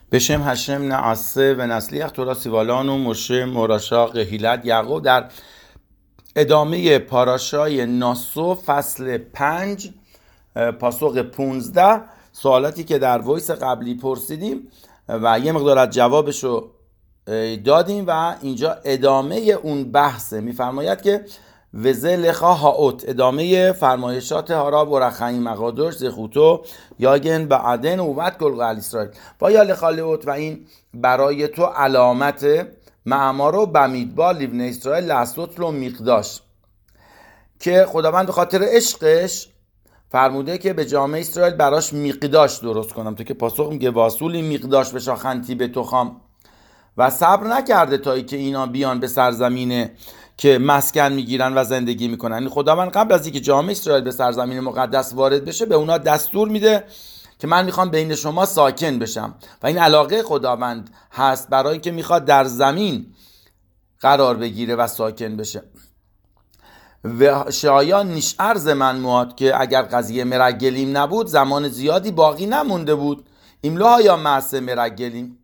به شم هشم نعسه و نسلیخ تورا سیوالان و مشه مراشاق هیلت یعقوب در ادامه پاراشای ناسو فصل 5 پاسخ 15 سوالاتی که در وایس قبلی پرسیدیم و یه مقدار از جوابشو دادیم و اینجا ادامه اون بحثه. میفرماید که وزه لخا هاوت، ادامه فرمایشات هارا و رخعی مقادرش زخوتو یاگن به عدن و وقت گلغل اسرائیل با یا لخا لوت و این برای تو علامت معمارو بمیدبا لیون اسرائیل لحظت رو میقداش، که خداوند به خاطر عشقش فرموده که به جامعه اسرائیل براش میقداش درست کنم. تو که پاسخ میگه واسولی میقداش به شاخنتی به تخام و صبر نکرده تا ای که اینا بیان به سرزمینه که مسکن میگیرن و زندگی میکنن. این خداوند قبل از اینکه جامعه اسرائیل به سرزمین مقدس وارد بشه به اونا دستور میده که من میخوام بین شما ساکن بشم و این علاقه خداوند هست برای اینکه میخواد در زمین قرار بگیره و ساکن بشه. و شایا نشعر زمن مواد که اگر قضیه مرگلیم نبود زمان زیادی باقی نمونده بود. ایملوها یا معصه مرگلیم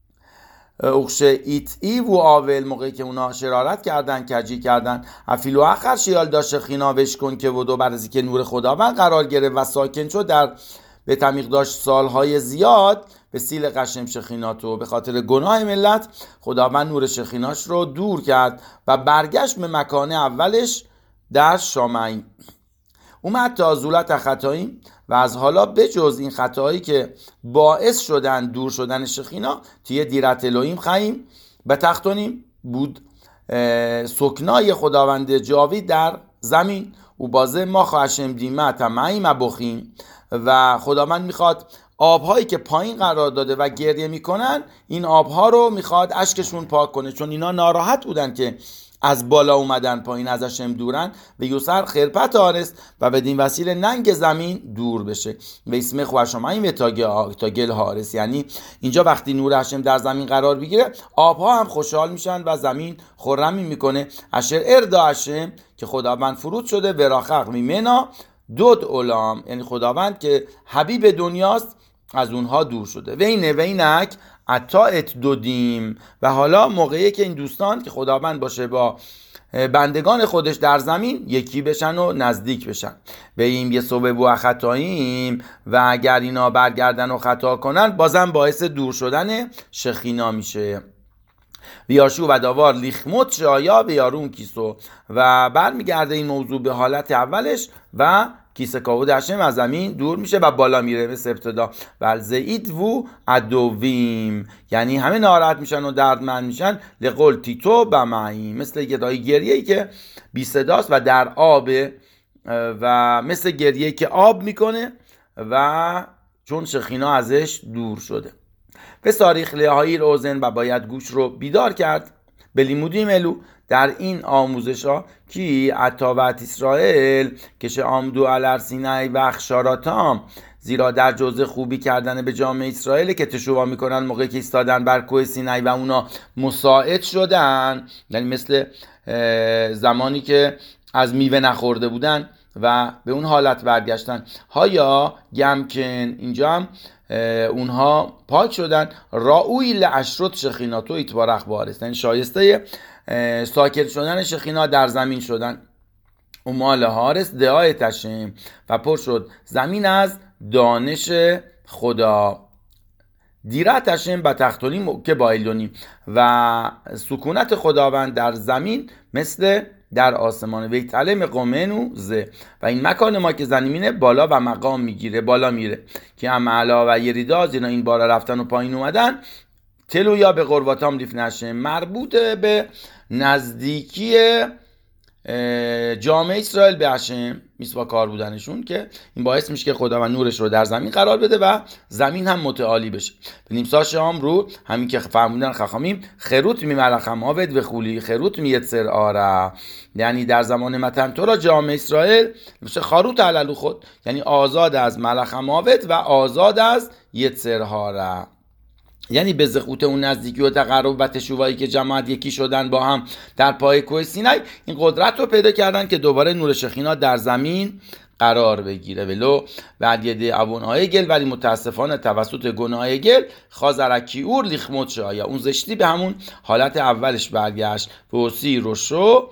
اخشه ایت ای و آول، موقعی که اونا شرارت کردن کجی کردن افیلو آخر شیال داشته خینا وش کن که ودو برزی که نور خداوند قرار گرفت و ساکن شد در به تمیق داشت سالهای زیاد به سیل قشم شخیناتو. به خاطر گناه ملت خداوند نور شخیناش رو دور کرد و برگشت به مکان اولش در شامعی. اومد تا زولت خطاییم و از حالا بجز این خطایی که باعث شدن دور شدن شخینا تیه دیرت الهیم خییم به تختونیم بود سکنای خداوند جاوید در زمین و بازه ما خواهشم دیمه تمعیم بخیم. و خداوند میخواد آبهایی که پایین قرار داده و گریه میکنن این آبها رو میخواد اشکشون پاک کنه، چون اینا ناراحت بودن که از بالا اومدن پایین ازشم دورن و یوسر خرپت آرست و بدین وسیله ننگ زمین دور بشه و اسم خوشمایی و تا گل هارس. یعنی اینجا وقتی نور هشم در زمین قرار بگیره آبها هم خوشحال میشن و زمین خرمی میکنه. اشر اردا هشم که خداوند فرود شده وراخق میمنا دود اولام، یعنی خداوند که حبیب دنیاست از اونها دور شده. و اینک عطایت دودیم و حالا موقعی که این دوستان که خداوند باشه با بندگان خودش در زمین یکی بشن و نزدیک بشن. به این یه صبح بو خطاییم و اگر اینا برگردن و خطا کنن بازم باعث دور شدن شخینا میشه. بیاشو و داوار لیخموت شایا بیارون کیسو و برمیگرده این موضوع به حالت اولش و کیسه کاود هشم از زمین دور میشه و بالا میره به ابتدا. بل زید و ادویم، یعنی همه ناراحت میشن و دردمند میشن. لقول تیتو بمعی، مثل گدای گریه‌ای که بی صداست و در آب و مثل گریه‌ای که آب میکنه و چون شخینا ازش دور شده. به تاریخ لیهایی روزن و باید گوش رو بیدار کرد. به لیمودی ملو در این آموزش ها کی عطاوت اسرائیل کشه آمدو علر سینای و اخشاراتام، زیرا در جزء خوبی کردن به جامعه اسرائیل که تشووا میکنن موقعی که ایستادن بر کوه سینای و اونا مساعد شدن، یعنی مثل زمانی که از میوه نخورده بودن و به اون حالت برگشتن. هایا گمکن اینجا هم اونها پاک شدن. راوی لعشرت شخیناتو ایتبارخ بارست، یعنی شایسته ساکت شدن شخینا در زمین شدن. امال هارس دعای تشم و پر شد زمین از دانش خدا. دیرت تشم با تختونیم که بایلونیم و سکونت خداوند در زمین مثل در آسمان. وی تعلم قومنو زه و این مکان ما که زمینه بالا و مقام میگیره، بالا میره که هم علا و یریدا، زینا این بالا رفتن و پایین اومدن. تلو یا به قرباتام لیف نشه، مربوط به نزدیکی جامعه اسرائیل به هشم میسوا کار بودنشون، که این باعث میشه که خداوند نورش رو در زمین قرار بده و زمین هم متعالی بشه. به نیم شام رو همین که فرمودن خخامیم خروت می ملخم آود و خولی خروت می یتسر آره، یعنی در زمان متن تو را جامعه اسرائیل میشه خاروت علالو خود، یعنی آزاد از ملخم آود و آزاد از یتسر آره، یعنی به زخوت اون نزدیکی و تقرب و تشویایی که جماعت یکی شدن با هم در پای کوه سینای این قدرت رو پیدا کردن که دوباره نور شخینا در زمین قرار بگیره. ولو بعد یده ابونهای گل، ولی متاسفانه توسط گناه گل خازرکی اور لیخموت شا، یا اون زشتی به همون حالت اولش برگشت. وسی روشو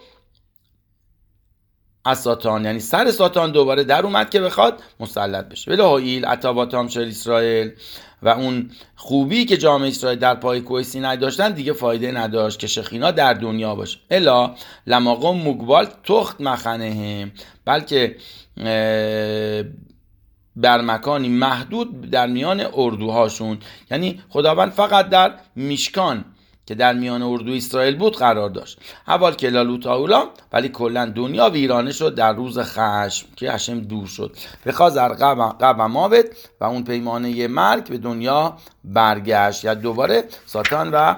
از ساتان، یعنی سر ساتان دوباره در اومد که بخواد مسلط بشه. ولی هایل اتاباتام شل اسرائیل، و اون خوبی که جامعه اسرائیل در پای کوه سینای داشتن دیگه فایده نداشت که شخینا در دنیا باشه. الا لماقم مقبال تخت مخنه، بلکه بر مکانی محدود در میان اردوهاشون، یعنی خداوند فقط در میشکان که در میان اردو اسرائیل بود قرار داشت. اول کلالوت اولا، ولی کلا دنیا ویرانه شد در روز خشم که هشم دور شد. به خاطر قبل ماوت و اون پیمانه مرگ به دنیا برگشت، یا دوباره ساتان و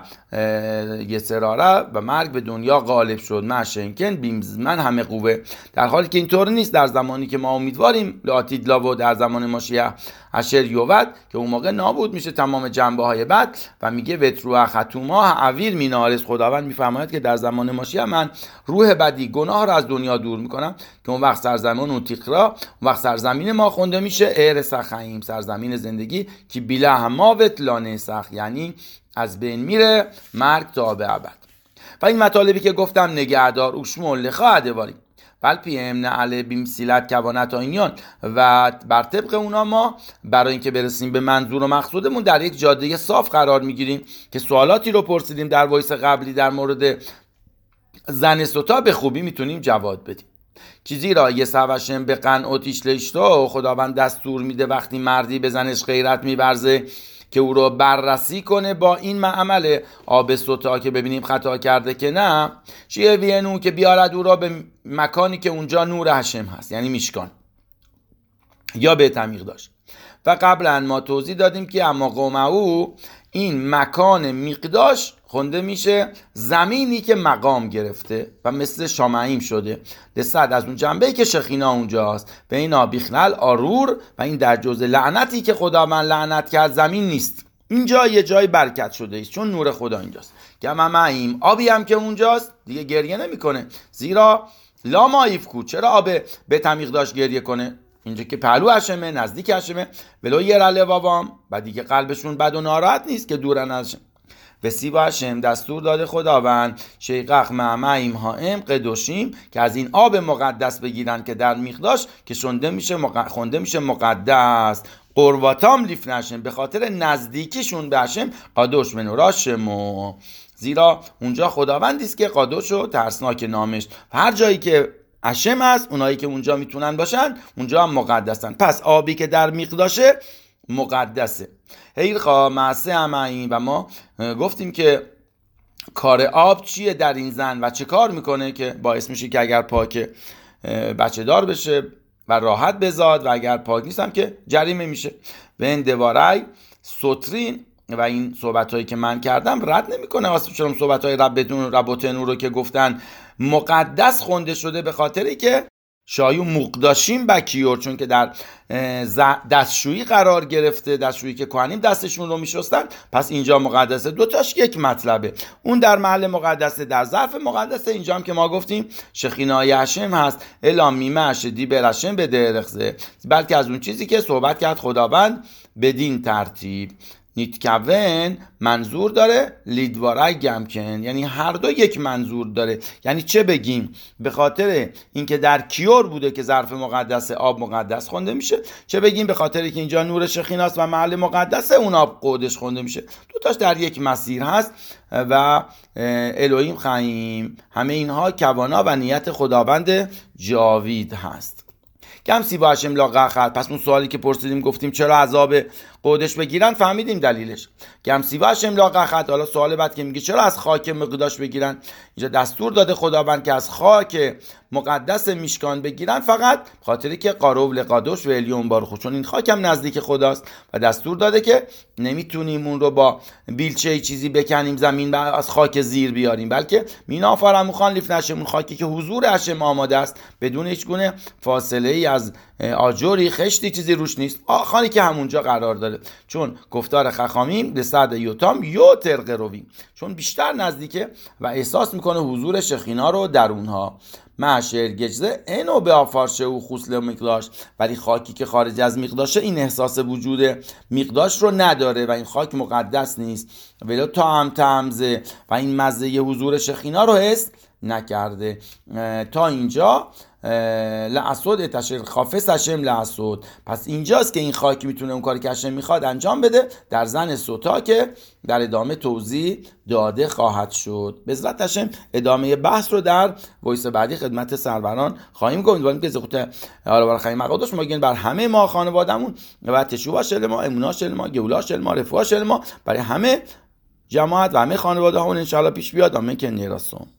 یسراره و مرگ به دنیا غالب شد. مشنکن بیمزمن همه قوه، در حالی که اینطور نیست در زمانی که ما امیدواریم لاتیدلا و در زمان ماشیه اشر یوود که اون موقع نابود میشه تمام جنبه های بد، و میگه وترو ختوما اویر مینارس، خداوند میفرماید که در زمان ماشیه من روح بدی گناه رو از دنیا دور میکنم، که اون وقت سرزمین اون تیقرا، اون وقت سرزمین ما خونده میشه ارس خیم، سرزمین زندگی، که بیله هماوت لانه سخ، یعنی از بین میره مرگ تا به ابد. و این مطالبی که گفتم نگهدار اوشمول لخواهده باری بل پیم نعله بیمسیلت کوانت آینیان، و بر طبق اونا ما برای اینکه برسیم به منظور و مقصودمون در یک جاده صاف قرار میگیریم که سوالاتی رو پرسیدیم در وایس قبلی در مورد زن سوتا به خوبی میتونیم جواب بدیم. چیزی را یه سوشم به قنعاتیش لشتا، خداوند دستور میده وقتی مردی به زنش غیرت میورزه که او رو بررسی کنه با این عمل آب سوتا که ببینیم خطا کرده که نه، شیه وینو که بیارد او را به مکانی که اونجا نور هشم هست، یعنی میشکان یا به تعمیق داشت. و قبلا ما توضیح دادیم که اما قوم او این مکان میقداش خونده میشه زمینی که مقام گرفته و مثل شامعیم شده، دستد از اون جنبهی که شخینا اونجاست به این آبیخنل آرور، و این در جزء لعنتی که خدا من لعنت کرد زمین نیست، اینجا یه جای برکت شده است چون نور خدا اینجاست. گممعیم آبی هم که اونجاست دیگه گریه نمیکنه، زیرا لا مایفکو، چرا آب به تعمیق داشت گریه کنه؟ اینجا که پهلو هشمه، نزدیک هشمه، ولو یه رله بابام، و دیگه قلبشون بد و ناراحت نیست که دورن ازشم. و سیبا هشم دستور داده خداوند شیقق معمعیم هائم قدوشیم که از این آب مقدس بگیرن که در میخداش که خونده میشه مقدس، قرواتام لیف نشم، به خاطر نزدیکیشون به هشم قادوش منوراشمو، زیرا اونجا خداوندی است که قادوش و ترسناک نامش، هر جایی که هشم هست اونایی که اونجا میتونن باشن اونجا هم مقدسن. پس آبی که در میقداشه مقدسه. هیرخا معسه همین، و ما گفتیم که کار آب چیه در این زن و چه کار میکنه که باعث میشه که اگر پاک بچه دار بشه و راحت بزاد، و اگر پاک نیستم که جریمه میشه. و این دوارای سوترین، و این صحبت هایی که من کردم رد نمیکنه واسه چون صحبت های ربوتنو رو که گفتن مقدس خونده شده به خاطری که شایو مقداشیم بکیور، چون که در دستشویی قرار گرفته، دستشویی که کهنیم دستشون رو میشستن، پس اینجا مقدسه. دوتاش یک مطلبه، اون در محل مقدسه، در ظرف مقدسه، اینجا هم که ما گفتیم شخینای هشم هست الا میمه اشدی برشم به درخزه، بلکه از اون چیزی که صحبت کرد خداوند بدین ترتیب. نیتکون منظور داره، لیدوارای گمکن، یعنی هر دو یک منظور داره. یعنی چه بگیم؟ به خاطر اینکه در کیور بوده که ظرف مقدس آب مقدس خونده میشه، چه بگیم به خاطر که اینجا نور شخیناست و محل مقدسه اون آب قدش خونده میشه. دوتاش در یک مسیر هست و الوهیم خیم، همه اینها کوانا و نیت خداوند جاوید هست. کم سیبا هشم لاغه خد. پس اون سوالی که پرسیدیم گفتیم چرا عذاب قودش بگیرن، فهمیدیم دلیلش. کم سیبا هشم لاغه خد. حالا سوال بعد که میگه چرا از خاک مقداش بگیرن، اینجا دستور داده خداوند که از خاک مقدس میشکان بگیرن، فقط خاطری که قاروب لقادوش و الیون بارخو، چون این خاک هم نزدیک خداست و دستور داده که نمیتونیم اون رو با بیلچه چیزی بکنیم زمین و از خاک زیر بیاریم، بلکه مینا فرموخان لیف نشم، اون خاکی که حضور هشم آماده است بدون هیچ گونه فاصله ای از آجوری خشتی چیزی روش نیست، خانی که همونجا قرار داره. داره، چون گفتار خخامیم به صد یوتام یوتر قرویم، چون بیشتر نزدیکه و احساس میکنه حضور شخینا رو در اونها. معشر گجزه اینو به آفارشه و خوسل مقداش، ولی خاکی که خارج از مقداشه این احساس وجود مقداش رو نداره و این خاک مقدس نیست، ولی تا هم تمزه و این مزه حضور شخینا رو حس نکرده. تا اینجا لعصود تشیر خافس هشم لعصود. پس اینجاست که این خاک میتونه اون کاری که هشم میخواد انجام بده در زن سوتا که در ادامه توضیح داده خواهد شد. به عزت هشم ادامه بحث رو در وایس بعدی خدمت سروران خواهیم گفت. امیدواریم که زخوت حالا برای خیلی مقادش ما گین بر همه ما خانوادهمون و تشوع شل ما، امونا شل ما، گولا شل ما، رفاه شل ما، برای همه جماعت و همه خانواده همون انشاءالله پیش بیاد. آمین که نیرسون.